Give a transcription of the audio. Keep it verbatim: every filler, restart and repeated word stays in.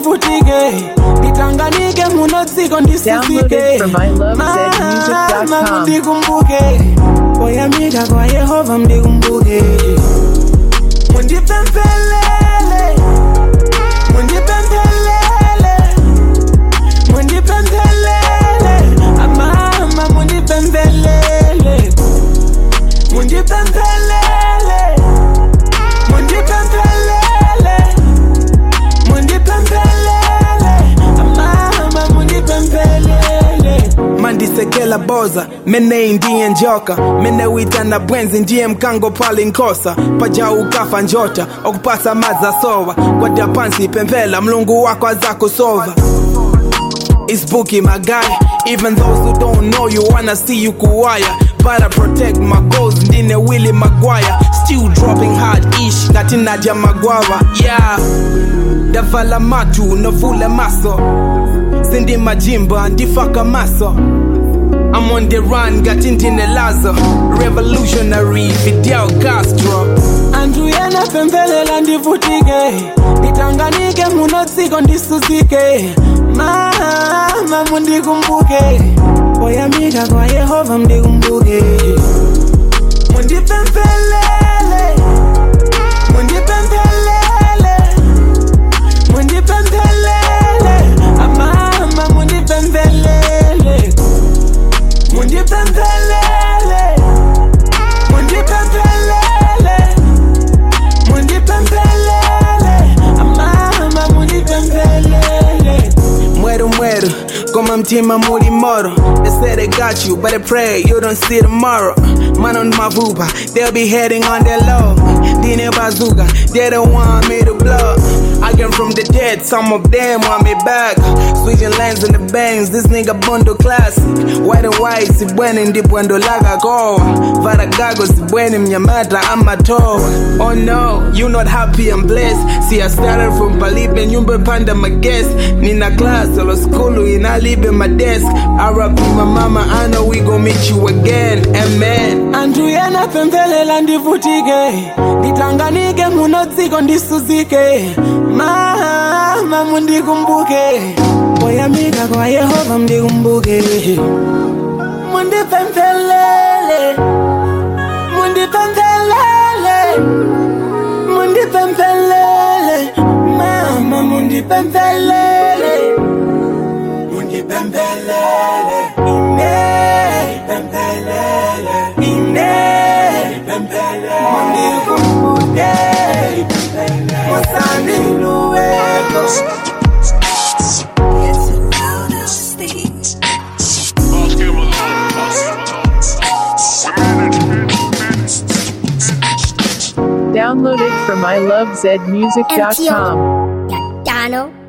ndivutike Nitanganike munodziko ndisisike Mama mundikumbuke Oyamika kwa Yehova mdikumbuke Mundipempelele Mundipempelele Mundipempelele Mama mundipempelele Mundipempelele Mundipempelele Mundipempelele Mama mundipempelele Mandisekela boza mene ndiye njoka mene wita na bwenzi ndiye mkango pali nkosa paja ukafa njota okupasa maza sowa kwa dapansi pempela mlungu wako azako sova. It's Bookie, my guy. Even those who don't know you wanna see you kuwaya. But I protect my goals, ndine Willie Maguire. Still dropping hard ish, katina ja magwawa. Yeah, davala matu, novule maso. Sindi majimba, ndifaka maso. I'm on the run, got intine lazo. Revolutionary, Fidel Castro. Andu yena pembelela ndivutike Nitanganike munodziko ndisuzike Mama mundikumbuke Oyamika kwa Yehova mdikumbuke Mundipempelele Mundipempelele Mundipempelele Mama mundipempelele Mundipempelele Mundipempelele Mundipempelele Mama mundipempelele Muero muero Como mtima muri moro. They say they got you, but they pray you don't see tomorrow. Man on my vuba, they'll be heading on their low. Dine bazooka, they don't want me to blow. I came from the dead, some of them want me back. Switching lanes in the bangs, this nigga bundle classic. White and white, si buen ndi bwendo laga go. Varagago, si buen mnyamata, I'm a toe. Oh no, you not happy and blessed. See I started from Palibe, nyumbe panda my guest. Nina class, solo school, ina live my desk. R I P my mama, I know we gon' meet you again, amen. Andu yena pembelela ndivutike Nitanganike munodziko ndisuzike Mama mundikumbuke Oyamika kwa Yehova mdikumbuke Mundipempelele Mundipempelele Mundipempelele Mama mundipempelele Mundipempelele Ine Pempelele Ine Pempelele Mundikumbuke Musani luweko Download it from I love zed music dot com. Dano.